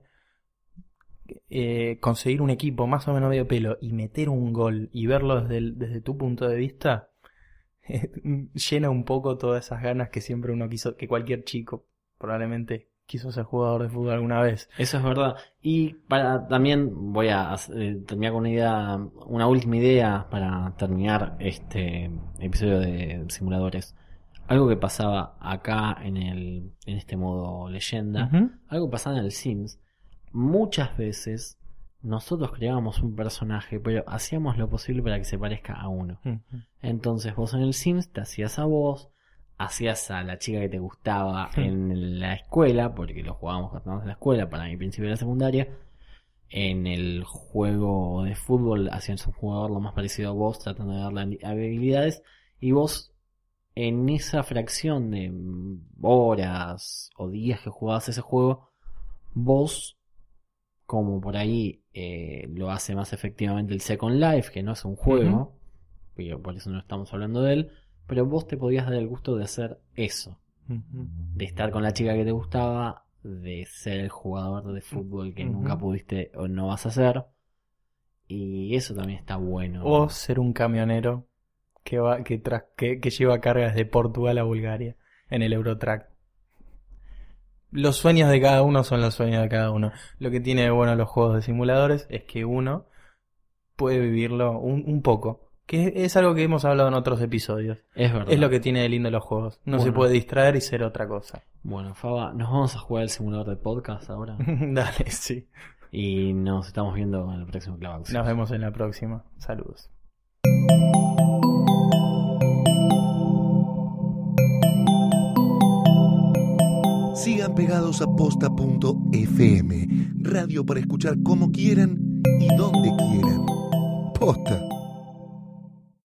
eh, conseguir un equipo más o menos medio pelo y meter un gol y verlo desde, el, desde tu punto de vista, eh, llena un poco todas esas ganas que siempre uno quiso, que cualquier chico probablemente quiso ser jugador de fútbol alguna vez.
Eso es verdad. Y para también voy a eh, terminar con una idea, una última idea para terminar este episodio de simuladores. Algo que pasaba acá en el en este modo leyenda,
Uh-huh.
algo que pasaba en el Sims. Muchas veces nosotros creábamos un personaje, pero hacíamos lo posible para que se parezca a uno.
Uh-huh.
Entonces vos en el Sims te hacías a vos, hacías a la chica que te gustaba
Uh-huh.
en la escuela, porque lo jugábamos cuando estábamos en la escuela para mi principio de la secundaria. En el juego de fútbol hacías un jugador lo más parecido a vos, tratando de darle habilidades, y vos en esa fracción de horas o días que jugabas ese juego, vos, como por ahí eh, lo hace más efectivamente el Second Life, que no es un juego, uh-huh. por eso no estamos hablando de él, pero vos te podías dar el gusto de hacer eso, uh-huh. de estar con la chica que te gustaba, de ser el jugador de fútbol que uh-huh. nunca pudiste o no vas a ser, y eso también está bueno.
O ser un camionero que va que, tra- que, que lleva cargas de Portugal a Bulgaria en el Eurotrack. los sueños de cada uno son los sueños de cada uno. Lo que tiene de bueno los juegos de simuladores es que uno puede vivirlo un, un poco. Que es algo que hemos hablado en otros episodios.
Es verdad.
Es lo que tiene de lindo los juegos. No
Bueno.
se puede distraer y ser otra cosa.
Bueno, Faba, nos vamos a jugar el simulador de podcast ahora.
Dale, sí.
Y nos estamos viendo en el próximo Clubhouse.
Nos vemos en la próxima. Saludos.
Sigan pegados a posta punto f m, radio para escuchar como quieran y donde quieran. Posta.